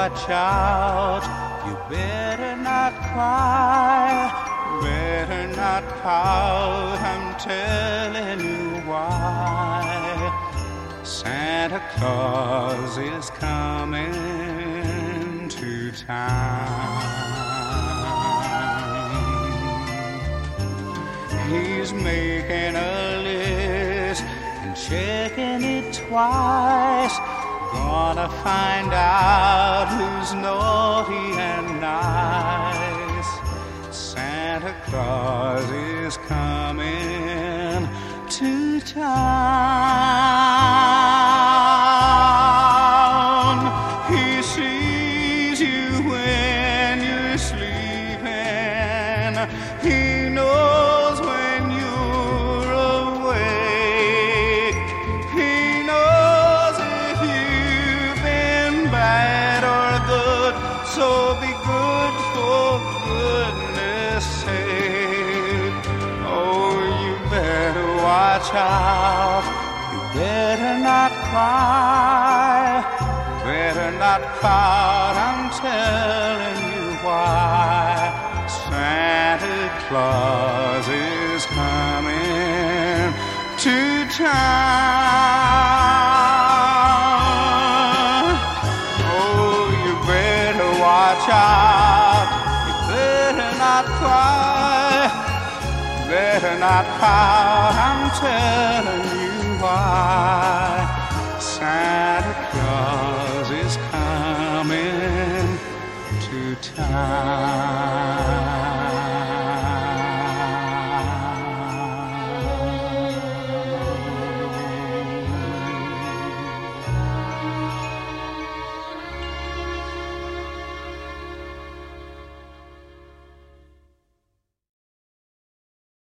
watch out. You better not cry, better not pout. I'm telling you why. Santa Claus is coming to town. He's making a list and checking it twice. Gonna find out who's naughty and nice. Santa Claus is coming to town. He sees you when you're sleeping. He knows when you're awake. He knows if you've been bad or good. So be good for goodness sake. Oh, you better watch out. You better not cry, better not pout. I'm telling you why. Santa Claus is coming to town. Oh, you better watch out. You better not cry, better not pout. I'm telling you why. Santa Claus is coming to town.